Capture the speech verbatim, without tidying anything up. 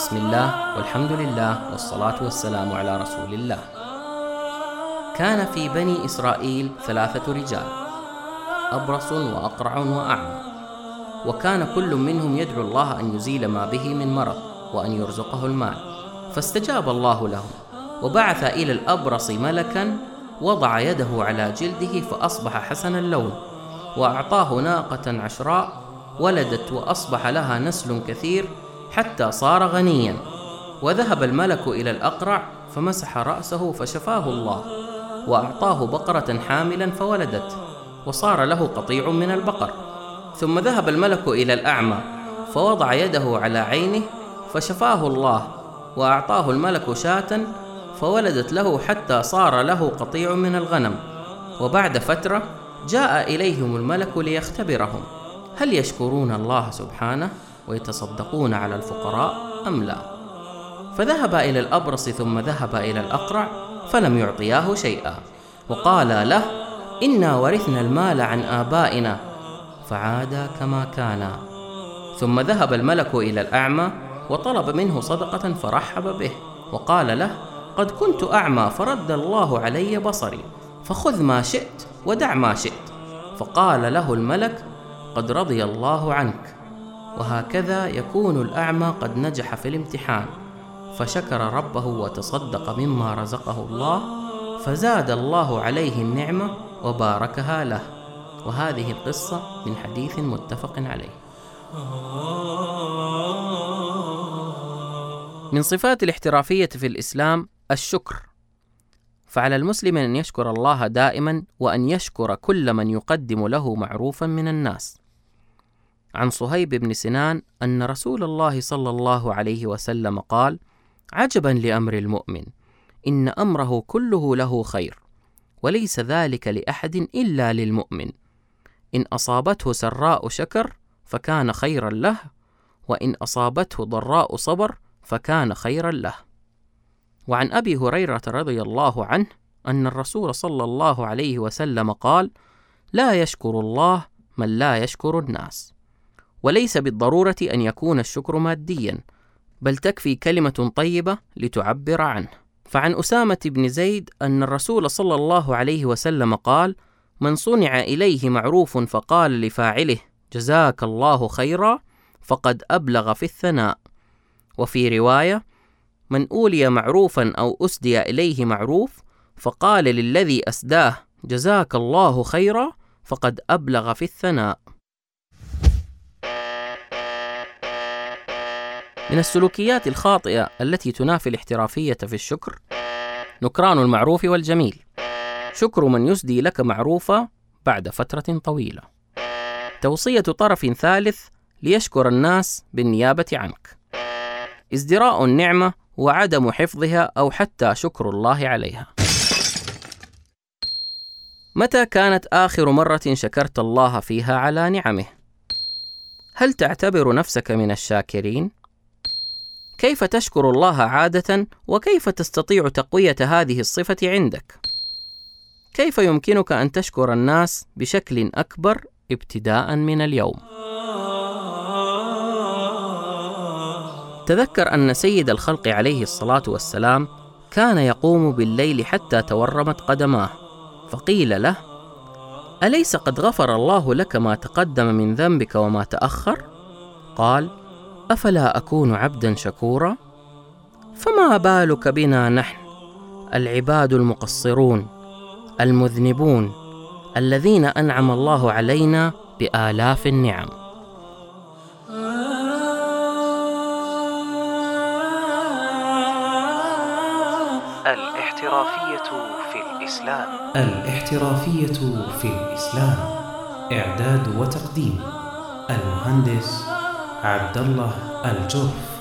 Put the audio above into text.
بسم الله والحمد لله والصلاة والسلام على رسول الله. كان في بني إسرائيل ثلاثة رجال، أبرص وأقرع وأعمى، وكان كل منهم يدعو الله أن يزيل ما به من مرض وأن يرزقه المال، فاستجاب الله لهم وبعث إلى الأبرص ملكا وضع يده على جلده فأصبح حسن اللون، وأعطاه ناقة عشراء ولدت وأصبح لها نسل كثير حتى صار غنيا. وذهب الملك إلى الأقرع فمسح رأسه فشفاه الله، وأعطاه بقرة حاملا فولدت وصار له قطيع من البقر. ثم ذهب الملك إلى الأعمى فوضع يده على عينه فشفاه الله، وأعطاه الملك شاة فولدت له حتى صار له قطيع من الغنم. وبعد فترة جاء إليهم الملك ليختبرهم هل يشكرون الله سبحانه ويتصدقون على الفقراء أم لا. فذهب إلى الأبرص ثم ذهب إلى الأقرع فلم يعطياه شيئا، وقال له إنا ورثنا المال عن آبائنا، فعادا كما كانا. ثم ذهب الملك إلى الأعمى وطلب منه صدقة فرحب به، وقال له قد كنت أعمى فرد الله علي بصري، فخذ ما شئت ودع ما شئت. فقال له الملك قد رضي الله عنك. وهكذا يكون الأعمى قد نجح في الامتحان، فشكر ربه وتصدق مما رزقه الله، فزاد الله عليه النعمة وباركها له. وهذه القصة من حديث متفق عليه. من صفات الاحترافية في الإسلام الشكر، فعلى المسلم أن يشكر الله دائما وأن يشكر كل من يقدم له معروفا من الناس. عن صهيب بن سنان أن رسول الله صلى الله عليه وسلم قال: عجبا لأمر المؤمن، إن أمره كله له خير، وليس ذلك لأحد إلا للمؤمن، إن أصابته سراء شكر فكان خيرا له، وإن أصابته ضراء صبر فكان خيرا له. وعن أبي هريرة رضي الله عنه أن الرسول صلى الله عليه وسلم قال: لا يشكر الله من لا يشكر الناس. وليس بالضرورة أن يكون الشكر ماديا، بل تكفي كلمة طيبة لتعبر عنه. فعن أسامة بن زيد أن الرسول صلى الله عليه وسلم قال: من صنع إليه معروف فقال لفاعله جزاك الله خيرا فقد أبلغ في الثناء. وفي رواية: من أولي معروفا أو أسدي إليه معروف فقال للذي أسداه جزاك الله خيرا فقد أبلغ في الثناء. من السلوكيات الخاطئة التي تنافي الاحترافية في الشكر نكران المعروف والجميل، شكر من يسدي لك معروفا بعد فترة طويلة، توصية طرف ثالث ليشكر الناس بالنيابة عنك، ازدراء النعمة وعدم حفظها أو حتى شكر الله عليها. متى كانت آخر مرة شكرت الله فيها على نعمه؟ هل تعتبر نفسك من الشاكرين؟ كيف تشكر الله عادة، وكيف تستطيع تقوية هذه الصفة عندك؟ كيف يمكنك أن تشكر الناس بشكل أكبر ابتداء من اليوم؟ تذكر أن سيد الخلق عليه الصلاة والسلام كان يقوم بالليل حتى تورمت قدماه، فقيل له: أليس قد غفر الله لك ما تقدم من ذنبك وما تأخر؟ قال: أفلا أكون عبدا شكورا؟ فما بالك بنا نحن العباد المقصرون المذنبون الذين أنعم الله علينا بآلاف النعم. الاحترافية في الإسلام. الاحترافية في الإسلام. إعداد وتقديم المهندس عبد الله الجرف.